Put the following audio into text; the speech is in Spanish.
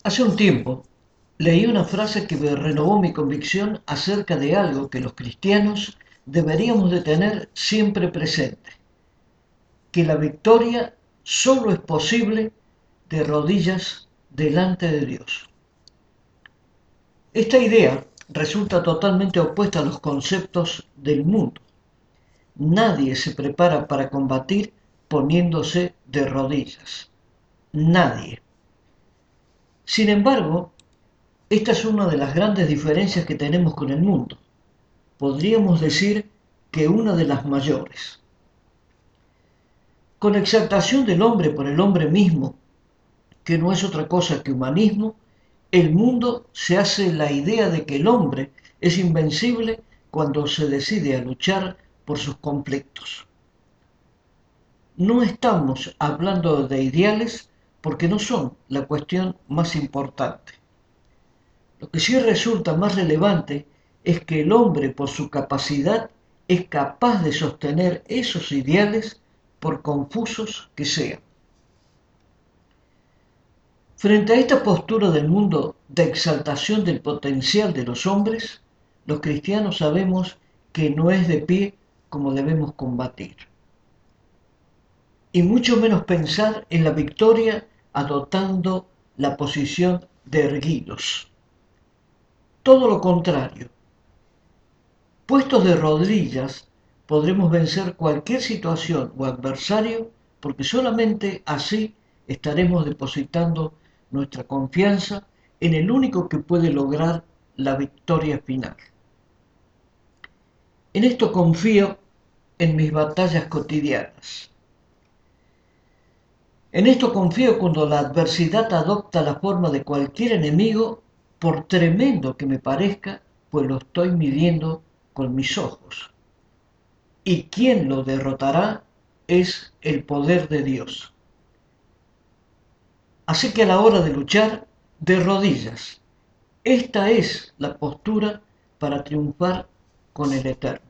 Hace un tiempo leí una frase que me renovó mi convicción acerca de algo que los cristianos deberíamos de tener siempre presente, que la victoria solo es posible de rodillas delante de Dios. Esta idea resulta totalmente opuesta a los conceptos del mundo. Nadie se prepara para combatir poniéndose de rodillas. Nadie. Sin embargo, esta es una de las grandes diferencias que tenemos con el mundo. Podríamos decir que una de las mayores. Con exaltación del hombre por el hombre mismo, que no es otra cosa que humanismo, el mundo se hace la idea de que el hombre es invencible cuando se decide a luchar por sus conflictos. No estamos hablando de ideales porque no son la cuestión más importante. Lo que sí resulta más relevante es que el hombre, por su capacidad, es capaz de sostener esos ideales por confusos que sean. Frente a esta postura del mundo de exaltación del potencial de los hombres, los cristianos sabemos que no es de pie como debemos combatir, y mucho menos pensar en la victoria adoptando la posición de erguidos. Todo lo contrario. Puestos de rodillas, podremos vencer cualquier situación o adversario porque solamente así estaremos depositando nuestra confianza en el único que puede lograr la victoria final. En esto confío en mis batallas cotidianas. En esto confío cuando la adversidad adopta la forma de cualquier enemigo, por tremendo que me parezca, pues lo estoy midiendo con mis ojos. Y quien lo derrotará es el poder de Dios. Así que a la hora de luchar, de rodillas. Esta es la postura para triunfar con el Eterno.